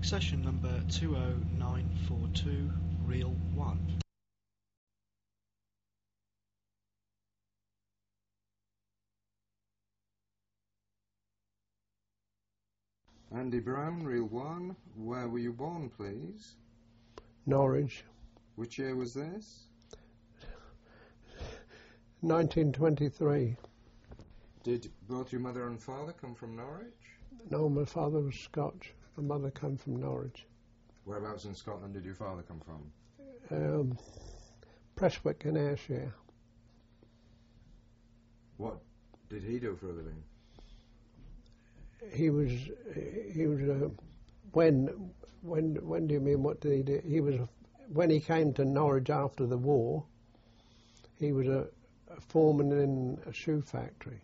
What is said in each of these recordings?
Session number 20942, Reel 1. Andy Brown, Reel 1. Where were you born, please? Norwich. Which year was this? 1923. Did both your mother and father come from Norwich? No, my father was Scotch. My mother came from Norwich. Whereabouts in Scotland did your father come from? Prestwick in Ayrshire. What did he do for a living? He was when do you mean what did he do? He was, when he came to Norwich after the war, he was a foreman in a shoe factory.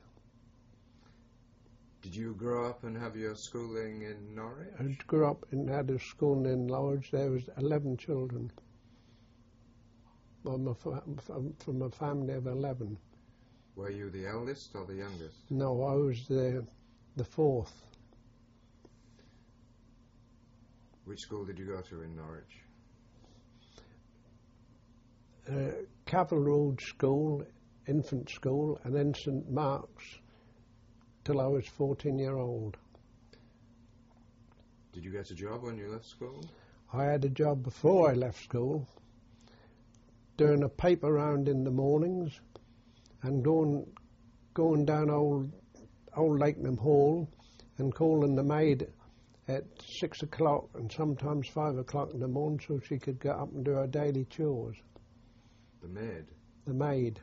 Did you grow up and have your schooling in Norwich? I grew up and had a school in Norwich. There was 11 children from a family of 11. Were you the eldest or the youngest? No, I was the fourth. Which school did you go to in Norwich? Cavill Road School, infant school, and then St Mark's till I was 14-year-old. Did you get a job when you left school? I had a job before I left school, doing a paper round in the mornings and going down old Lakenham Hall and calling the maid at 6 o'clock and sometimes 5 o'clock in the morning so she could get up and do her daily chores. The maid? The maid.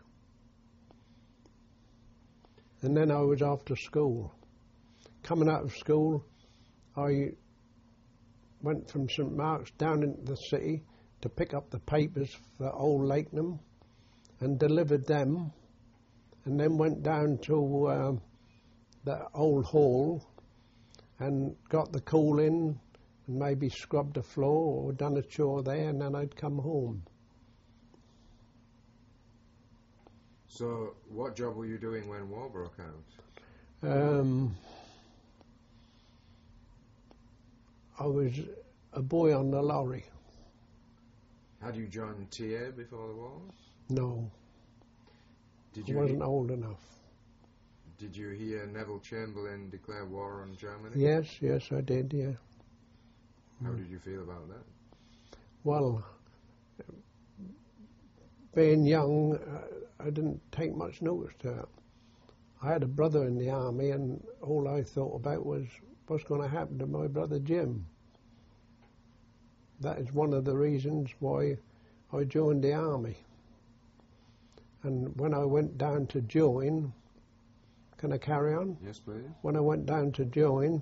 And then I was off to school. Coming out of school, I went from St Mark's down into the city to pick up the papers for Old Lakenham and delivered them, and then went down to the old hall and got the coal in and maybe scrubbed the floor or done a chore there, and then I'd come home. So, what job were you doing when war broke out? I was a boy on the lorry. Had you joined TA before the war? No. Did I you wasn't old enough. Did you hear Neville Chamberlain declare war on Germany? Yes, I did, yeah. How did you feel about that? Well, being young, I didn't take much notice to it. I had a brother in the army, and all I thought about was what's going to happen to my brother Jim. That is one of the reasons why I joined the army. And when I went down to join, can I carry on? Yes, please. When I went down to join,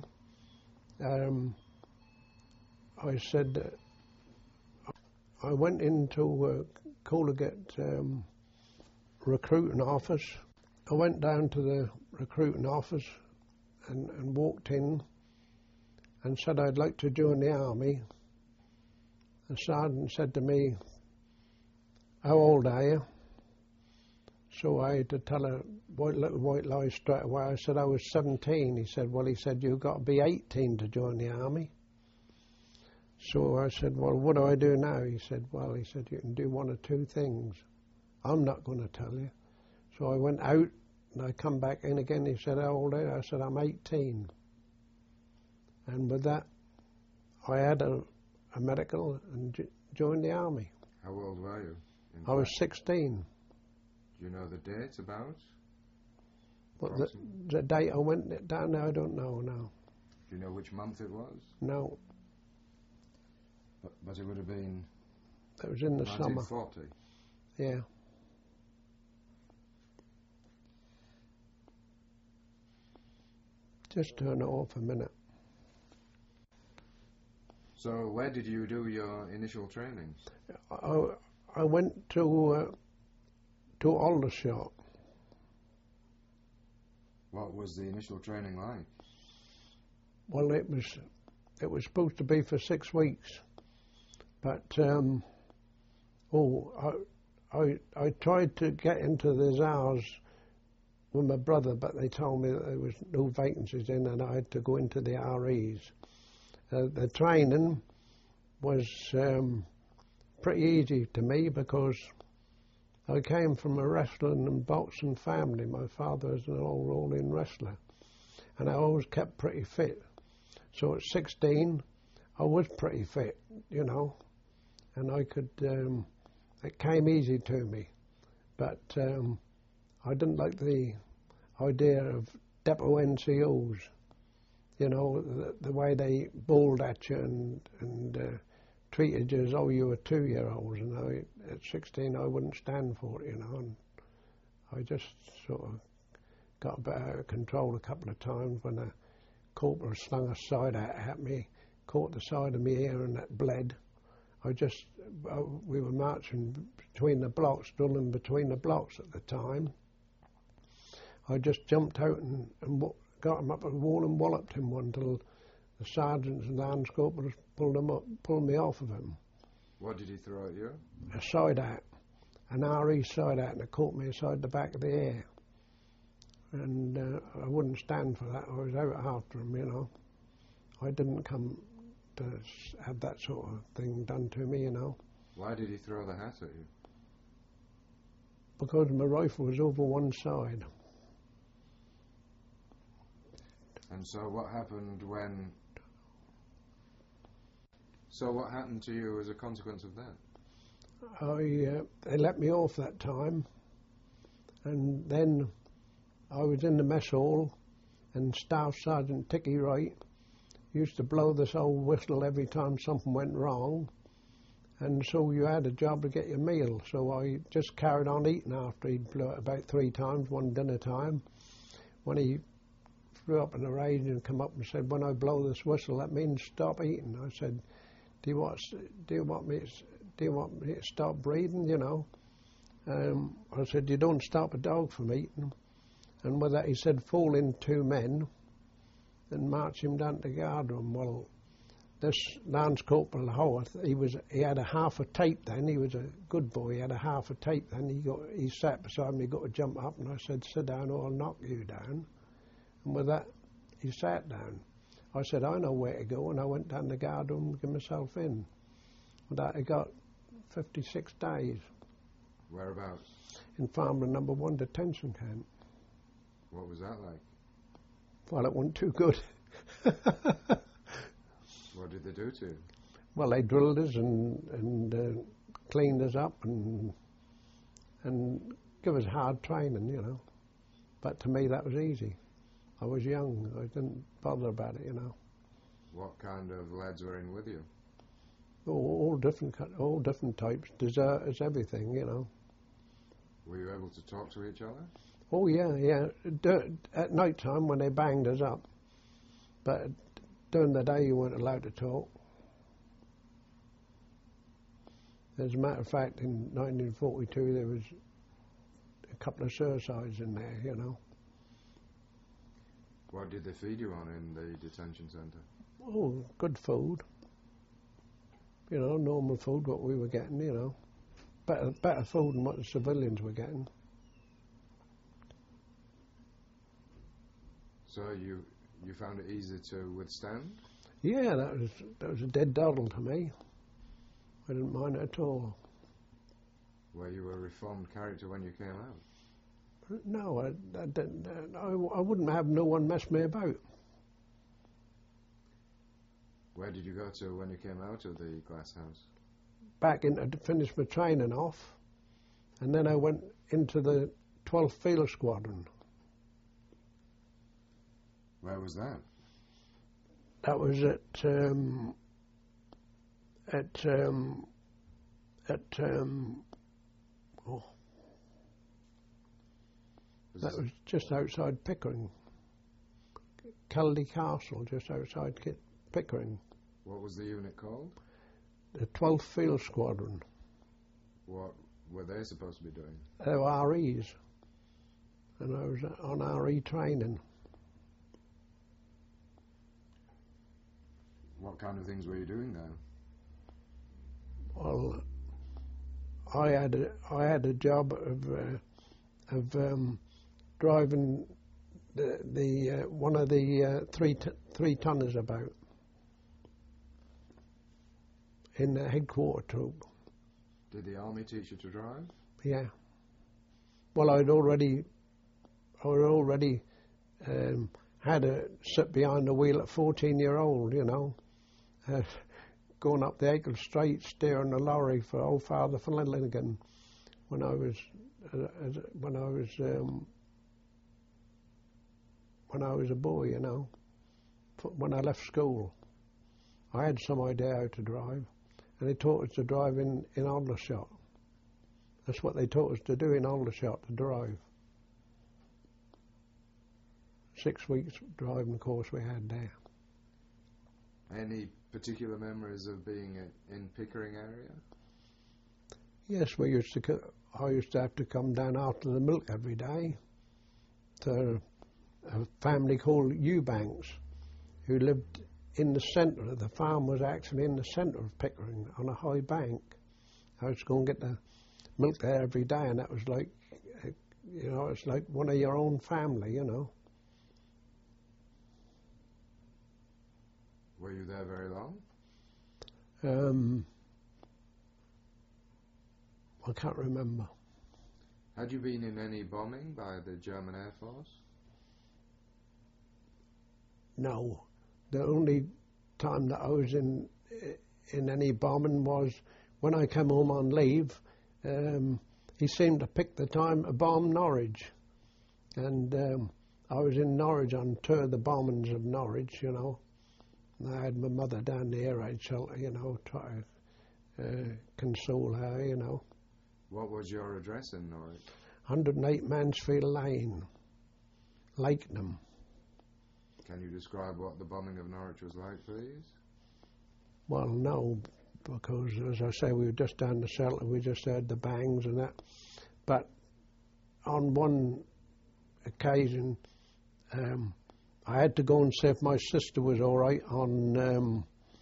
I said, I went into Colgate recruiting office. I went down to the recruiting office and walked in and said I'd like to join the army. The sergeant said to me, how old are you? So I had to tell a little white lie straight away. I said I was 17. He said, well, you've got to be 18 to join the army. So I said, well, what do I do now? He said, you can do one or two things. I'm not going to tell you. So I went out and I come back in again. He said, how old are you? I said, I'm 18. And with that, I had a medical and joined the army. How old were you? I was 16. Do you know the date about? But the date I went down there, I don't know now. Do you know which month it was? No. But it would have been... It was in the summer. 1940? Yeah. Just turn it off a minute. So where did you do your initial training? I went to Aldershot. What was the initial training like? Well, it was supposed to be for 6 weeks, but I tried to get into the Zars with my brother, but they told me that there was no vacancies in, and I had to go into the REs. The training was pretty easy to me because I came from a wrestling and boxing family. My father was an old rolling wrestler, and I always kept pretty fit. So at 16, I was pretty fit, you know, and I could, it came easy to me. But I didn't like the idea of depot NCOs, you know, the way they bawled at you and treated you as though you were 2-year-olds. And at 16, I wouldn't stand for it, you know, and I just sort of got a bit out of control a couple of times when a corporal slung a side out at me, caught the side of my ear and that bled. We were marching between the blocks, drilling between the blocks at the time. I just jumped out and got him up the wall and walloped him one till the sergeants and lance corporals pulled me off of him. What did he throw at you? A side out, an RE side out, and it caught me aside the back of the ear. And I wouldn't stand for that. I was out after him, you know. I didn't come to have that sort of thing done to me, you know. Why did he throw the hat at you? Because my rifle was over one side. And so what happened when... So what happened to you as a consequence of that? They let me off that time, and then I was in the mess hall, and Staff Sergeant Ticky Wright used to blow this old whistle every time something went wrong, and so you had a job to get your meal. So I just carried on eating after he'd blew it about 3 times, one dinner time. When he flew up in a rage and come up and said, "When I blow this whistle, that means stop eating." I said, Do you want me to stop breathing, you know? I said, "You don't stop a dog from eating." And with that he said, "Fall in 2 men and march him down to the guard room." Well, this Lance Corporal Howarth, he had a half a tape then. He was a good boy. He had a half a tape then. He sat beside me, got to jump up, and I said, "Sit down or I'll knock you down." And with that, he sat down. I said, "I know where to go," and I went down the guard room and got myself in. With that, I got 56 days. Whereabouts? In Farnborough No. 1 detention camp. What was that like? Well, it wasn't too good. What did they do to you? Well, they drilled us and cleaned us up and give us hard training, you know. But to me, that was easy. I was young. I didn't bother about it, you know. What kind of lads were in with you? All different types, deserters, everything, you know. Were you able to talk to each other? Oh yeah. At night time when they banged us up, but during the day you weren't allowed to talk. As a matter of fact, in 1942 there was a couple of suicides in there, you know. What did they feed you on in the detention centre? Oh, good food. You know, normal food, what we were getting, you know. Better food than what the civilians were getting. So you found it easy to withstand? Yeah, that was a dead doddle to me. I didn't mind it at all. Were you a reformed character when you came out? No, I didn't. I wouldn't have no one mess me about. Where did you go to when you came out of the glass house? Back in to finish my training off, and then I went into the 12th Field Squadron. Where was that? That was that was just outside Pickering. Kelly Castle, just outside Pickering. What was the unit called? The 12th Field Squadron. What were they supposed to be doing? They were REs, and I was on RE training. What kind of things were you doing there? Well, I had a job of driving the one of the three tonners about. in the headquarter troop. Did the army teach you to drive? Yeah. Well, I'd already had to sit behind the wheel at 14-year-old, you know, going up the Acle Straight, steering a lorry for old Father Flanagan when I was a boy, you know, when I left school. I had some idea how to drive, and they taught us to drive in Aldershot. That's what they taught us to do in Aldershot, to drive. 6 weeks driving course we had there. Any particular memories of being in Pickering area? Yes, I used to have to come down after the milk every day to a family called Eubanks, who lived in the centre. The farm was actually in the centre of Pickering on a high bank. I was going to get the milk there every day, and that was like, you know, it's like one of your own family, you know. Were you there very long? I can't remember. Had you been in any bombing by the German Air Force? No. The only time that I was in any bombing was when I came home on leave. He seemed to pick the time to bomb Norwich. And I was in Norwich on two of the bombings of Norwich, you know. And I had my mother down there, I'd shelter, you know, try to console her, you know. What was your address in Norwich? 108 Mansfield Lane, Lakenham. Can you describe what the bombing of Norwich was like, please? Well, no, because, as I say, we were just down the shelter, we just heard the bangs and that. But on one occasion, I had to go and see if my sister was all right on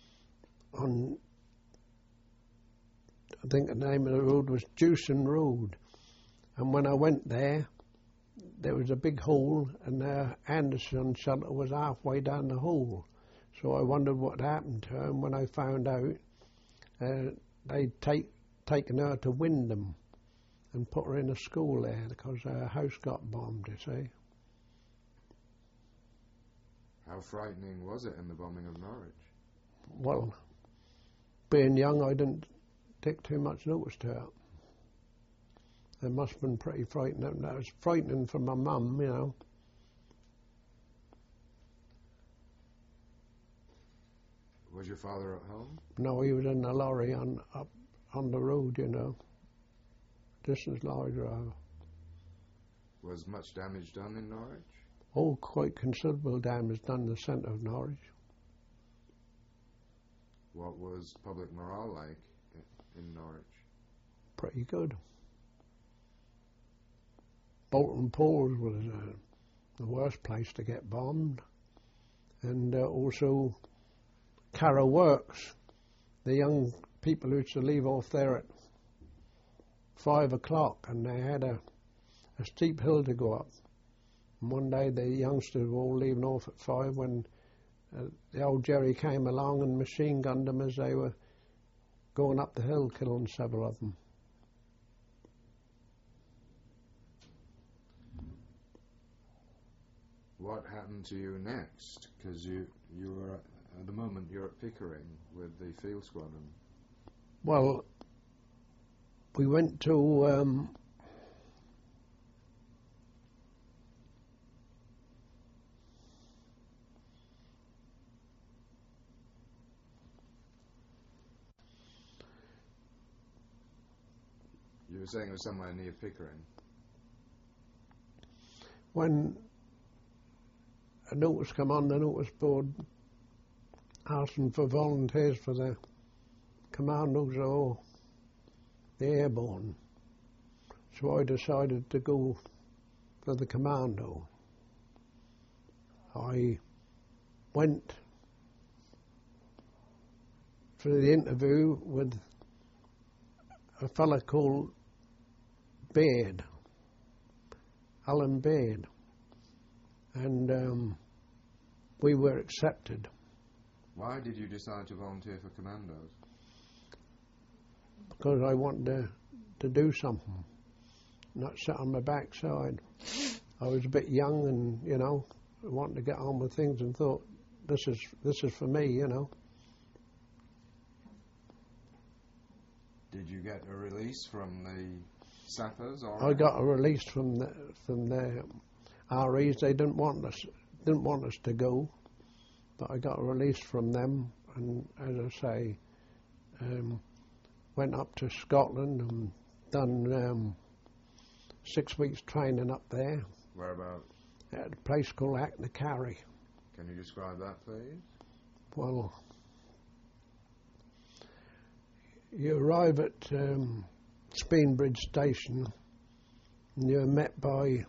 I think the name of the road was Jewson Road. And when I went there was a big hole, and Anderson shelter was halfway down the hole. So I wondered what happened to her, and when I found out, they'd taken her to Wyndham and put her in a school there because her house got bombed, you see. How frightening was it in the bombing of Norwich? Well, being young, I didn't take too much notice to it. It must have been pretty frightening. That was frightening for my mum, you know. Was your father at home? No, he was in a lorry up on the road, you know. Distance lorry driver. Was much damage done in Norwich? Oh, quite considerable damage done in the centre of Norwich. What was public morale like in Norwich? Pretty good. Bolton Pools was the worst place to get bombed. And also Carrow Works. The young people who used to leave off there at 5 o'clock, and they had a steep hill to go up. And one day the youngsters were all leaving off at 5 when the old Jerry came along and machine gunned them as they were going up the hill, killing several of them. What happened to you next? Because you were, at the moment, you're at Pickering with the field squadron. Well, we went to You were saying it was somewhere near Pickering. when a notice come on the notice board asking for volunteers for the commandos or the airborne. So I decided to go for the commando. I went for the interview with a fella called Baird, Alan Baird, and we were accepted. Why did you decide to volunteer for commandos? because I wanted to do something, not sit on my backside. I was a bit young and, you know, wanted to get on with things and thought, this is for me, you know. Did you get a release from the sappers? Or I got a release from the REs. They didn't want us to go, but I got a release from them, and as I say, went up to Scotland and done 6 weeks training up there. Whereabouts? At a place called Achnacarry. Can you describe that, please? Well, you arrive at Speenbridge Station and you're met by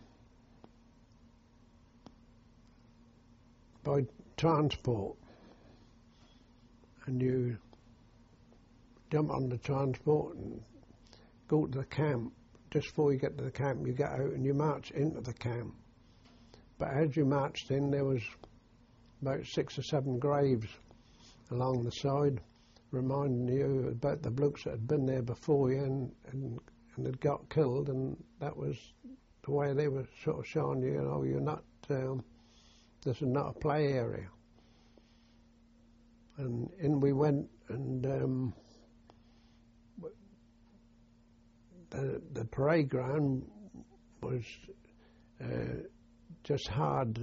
transport, and you jump on the transport and go to the camp. Just before you get to the camp, you get out and you march into the camp. But as you marched in, there was about 6 or 7 graves along the side, reminding you about the blokes that had been there before you and had got killed, and that was the way they were sort of showing you, you know, you're not, this is not a play area. And in we went, and the parade ground was just hard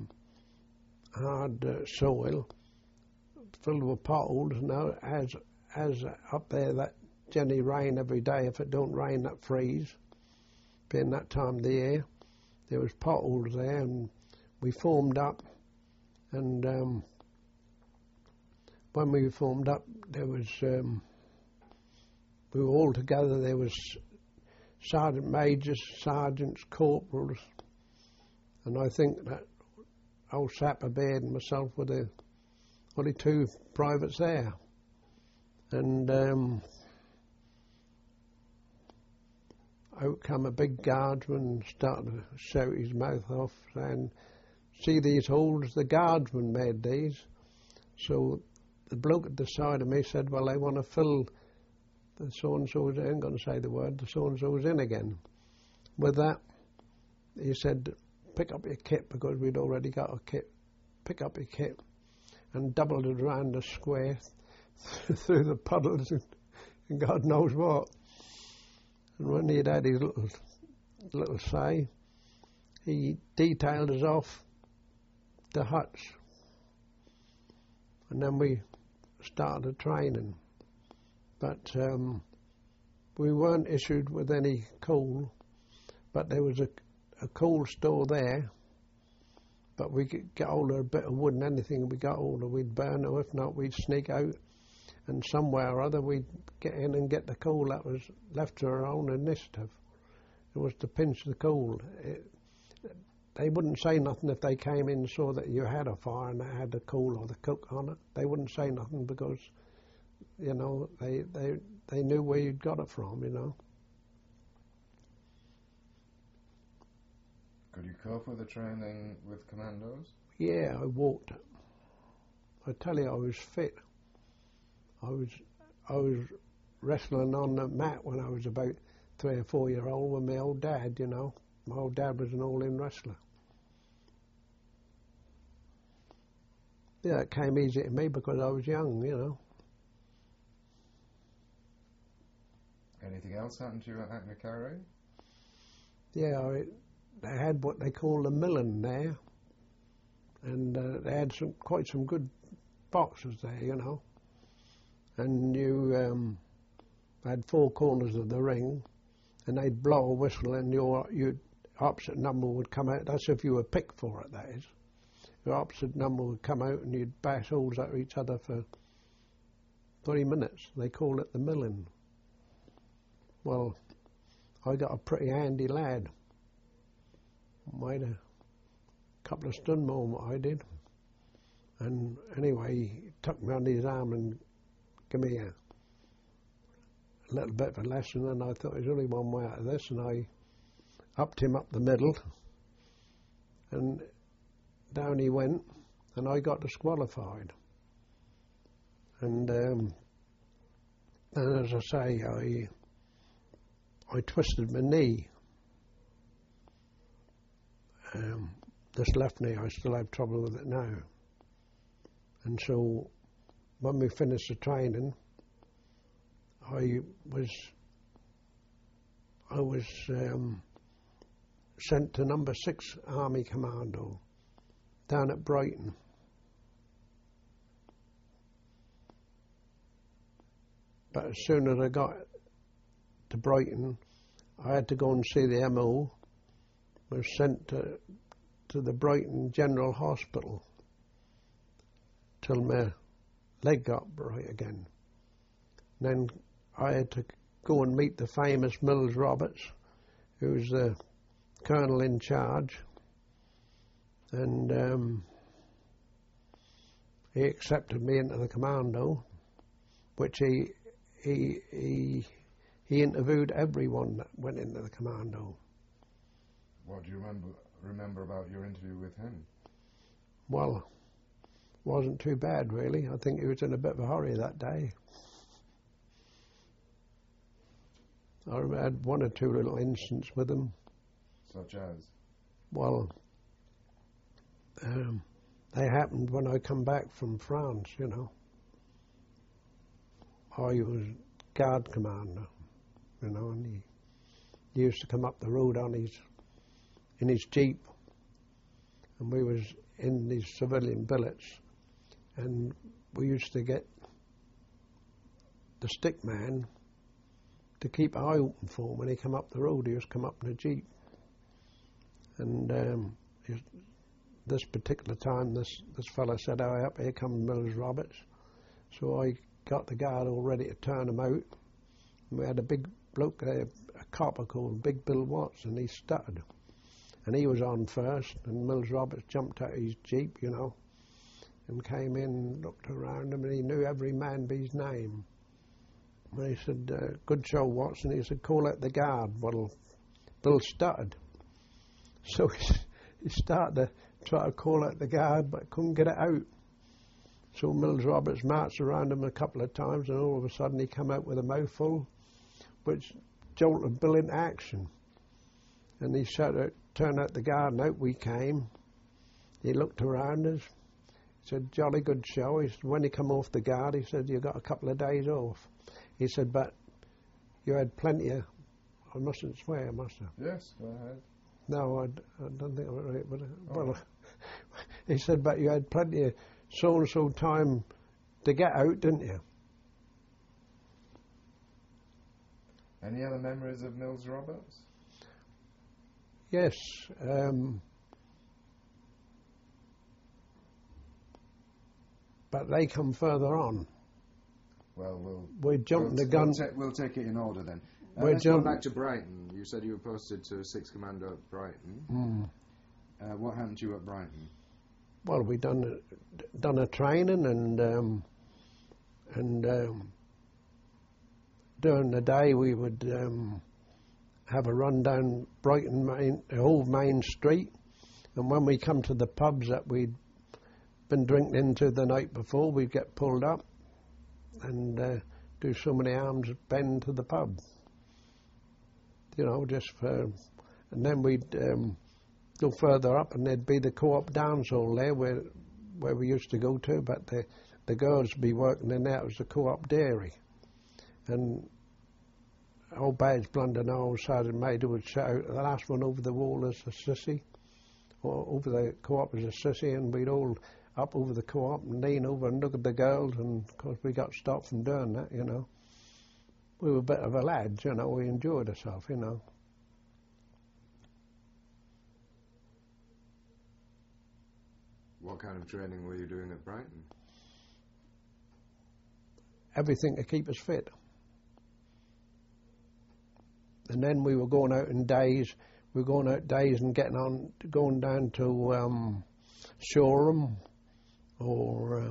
soil filled with potholes. Now, as up there, that generally rain every day. If it don't rain, that freeze. Being that time of the year, there was potholes there, and we formed up. And when we formed up, there was we were all together. There was sergeant majors, sergeants, corporals, and I think that old Sapper Baird and myself were the only 2 privates there. And out come a big guardsman and started to shout his mouth off, saying, "See these holes? The guardsman made these." So the bloke at the side of me said, "Well, I want to fill the so-and-so's," I ain't going to say the word, "the so-and-so's in again." With that, he said, "Pick up your kit," because we'd already got a kit. "Pick up your kit," and doubled it around the square through the puddles and God knows what. And when he'd had his little say, he detailed us off the huts. And then we started training. But we weren't issued with any coal, but there was a coal store there. But we could get hold of a bit of wood, and anything we got hold of we'd burn, or if not we'd sneak out, and somewhere or other we'd get in and get the coal that was left to our own initiative. It was to pinch the coal. They wouldn't say nothing if they came in and saw that you had a fire and it had the coal or the cook on it. They wouldn't say nothing because, you know, they knew where you'd got it from, you know. Could you cope with the training with commandos? Yeah, I walked. I tell you, I was fit. I was wrestling on the mat when I was about 3 or 4 years old with my old dad, you know. My old dad was an all-in wrestler. Yeah, it came easy to me because I was young, you know. Anything else happened to you at Achnacarry? Yeah, they had what they call the milling there, and they had quite some good boxes there, you know. And you had 4 corners of the ring, and they'd blow a whistle, and your opposite number would come out. That's if you were picked for it, that is. Your opposite number would come out, and you'd bash holes at each other for 3 minutes. They call it the milling. Well, I got a pretty handy lad. Made a couple of stun more than what I did. And anyway, he took me under his arm and gave me a little bit of a lesson, and I thought there's only one way out of this, and I upped him up the middle, and down he went, and I got disqualified. And And as I say, I twisted my knee. This left knee, I still have trouble with it now. And so when we finished the training, I was sent to number 6 Army Commando down at Brighton. But as soon as I got to Brighton, I had to go and see the MO. Was sent to the Brighton General Hospital till my leg got right again. Then I had to go and meet the famous Mills Roberts, who was the colonel in charge, and he accepted me into the commando, which he interviewed everyone that went into the commando. What do you remember about your interview with him? Well, wasn't too bad really. I think he was in a bit of a hurry that day. I had one or two little incidents with him. Such as? Well, they happened when I come back from France, you know. I was guard commander, you know, and he used to come up the road in his jeep, and we was in these civilian billets, and we used to get the stick man to keep an eye open for him when he come up the road. He used to come up in a jeep, and this particular time, this fella said, "Oh, up here comes Mills Roberts." So I got the guard all ready to turn him out. And we had a big bloke there, a copper called Big Bill Watts, and he stuttered. And he was on first, and Mills Roberts jumped out of his jeep, you know, and came in and looked around him, and he knew every man by his name. And he said, "Good show, Watson." He said, "Call out the guard." Well, Bill stuttered. So he started to try to call out the guard, but couldn't get it out. So Mills Roberts marched around him a couple of times, and all of a sudden he come out with a mouthful, which jolted Bill into action. And he said, "Turn out the guard," and out we came. He looked around us. He said, "Jolly good show." He said, "When you come off the guard," he said, "you got a couple of days off." He said, "But you had plenty of..." I mustn't swear, must I? Yes, go ahead. No, I don't think I was right, but well, he said, "But you had plenty of so-and-so time to get out, didn't you?" Any other memories of Mills Roberts? Yes. But they come further on. Well, we jumped the gun. We'll take it in order then. Let's go back to Brighton. You said you were posted to 6th Commando at Brighton. What happened to you at Brighton? Well, we done a training, and during the day we would have a run down Brighton the whole main street, and when we come to the pubs that we'd been drinking into the night before, we'd get pulled up and do so many arms bend to the pub, you know, just for, and then we'd go further up, and there'd be the Co-op dance hall there where we used to go to, but the girls would be working in there. It was the Co-op dairy, and old Badge Blunder, old Sergeant Major would shout out, "The last one over the wall is a sissy," or "Over the Co-op is a sissy," and we'd all up over the Co-op and lean over and look at the girls, and of course we got stopped from doing that, you know. We were a bit of a lads, you know, we enjoyed ourselves, you know. What kind of training were you doing at Brighton? Everything to keep us fit. And then we were going out in days. We were going out days and going down to Shoreham or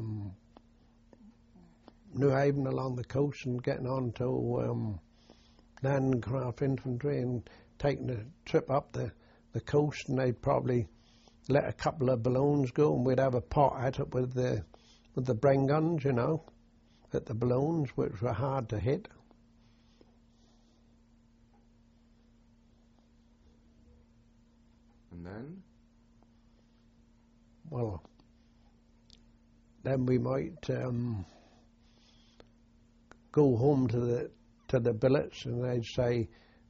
New Haven along the coast, and getting on to Landcraft Infantry and taking a trip up the coast, and they'd probably let a couple of balloons go, and we'd have a pot at it with the Bren guns, you know, at the balloons, which were hard to hit. And then? Well, then we might go home to the billets, and they'd say,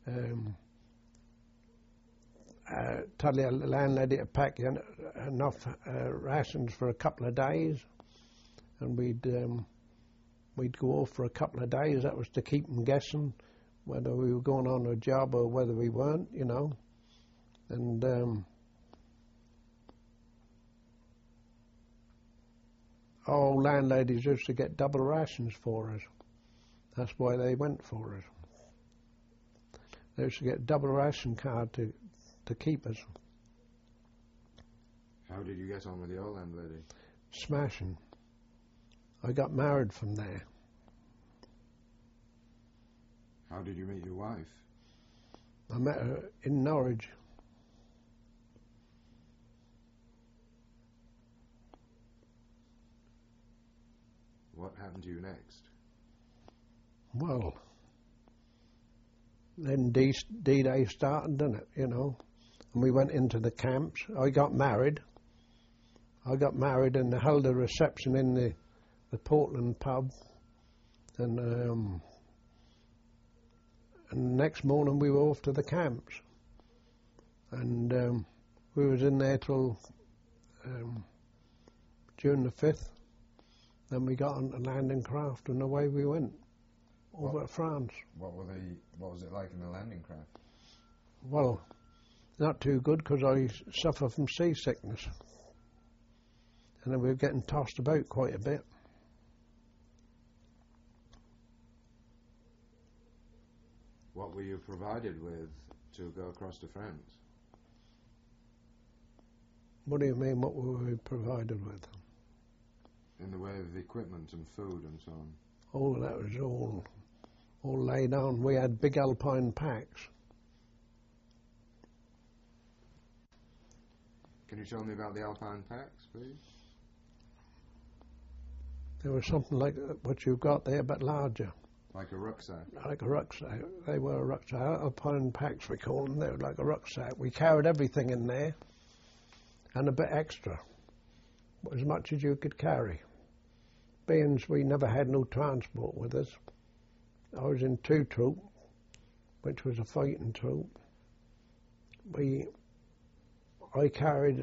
tell your landlady to pack you enough rations for a couple of days, and we'd go off for a couple of days. That was to keep them guessing whether we were going on a job or whether we weren't, you know. And our landladies used to get double rations for us. That's why they went for us. They used to get double ration card to keep us. How did you get on with the old landlady? Smashing. I got married from there. How did you meet your wife? I met her in Norwich. What happened to you next? Well, then D-Day started, didn't it, you know? And we went into the camps. I got married and they held a reception in the Portland pub. And the next morning we were off to the camps. And we was in there till June the 5th. Then we got on the landing craft and away we went over to France. What was it like in the landing craft? Well, not too good because I suffer from seasickness. And then we were getting tossed about quite a bit. What were you provided with to go across to France? What do you mean, what were we provided with? In the way of equipment and food and so on. Oh, that was all laid on. We had big alpine packs. Can you tell me about the alpine packs, please? There was something like what you've got there, but larger. Like a rucksack? Like a rucksack. They were a rucksack. Alpine packs, we call them. They were like a rucksack. We carried everything in there and a bit extra, as much as you could carry. Being we never had no transport with us. I was in 2 Troop, which was a fighting troop. I carried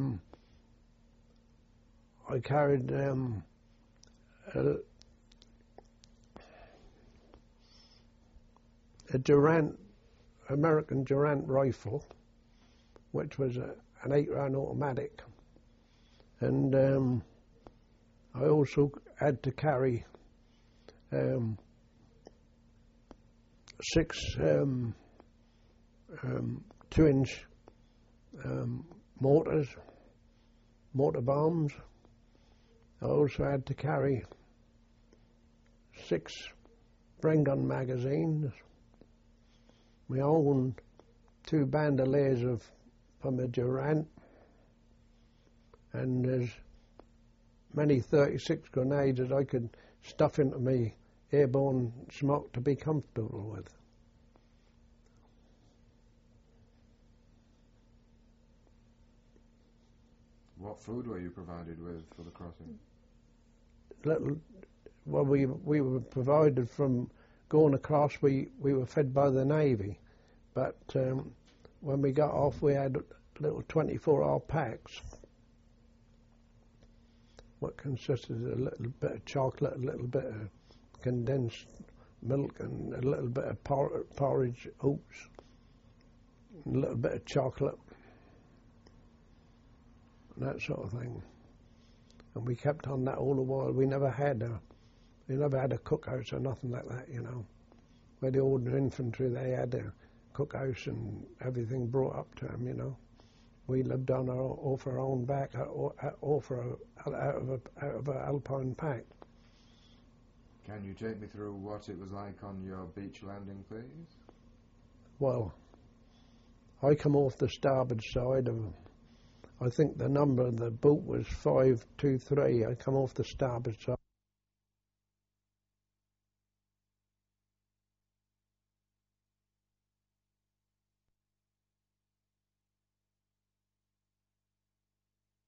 a Durant, American Durant rifle, which was an 8-round automatic, and I also had to carry 6 2-inch mortar bombs. I also had to carry 6 Bren gun magazines. My own 2 bandoliers from a Durant, and there's many 36 grenades that I could stuff into me airborne smoke to be comfortable with. What food were you provided with for the crossing? Well, we were provided from going across. We were fed by the Navy, but when we got off, we had little 24-hour packs, what consisted of a little bit of chocolate, a little bit of condensed milk, and a little bit of porridge oats, and a little bit of chocolate, and that sort of thing. And we kept on that all the while. We never had a cookhouse or nothing like that, you know. Where the ordinary infantry, they had a cookhouse and everything brought up to them, you know. We lived on off our own back, out of an alpine pack. Can you take me through what it was like on your beach landing, please? Well, I come off the starboard side of, I think the number of the boat was 523. I come off the starboard side.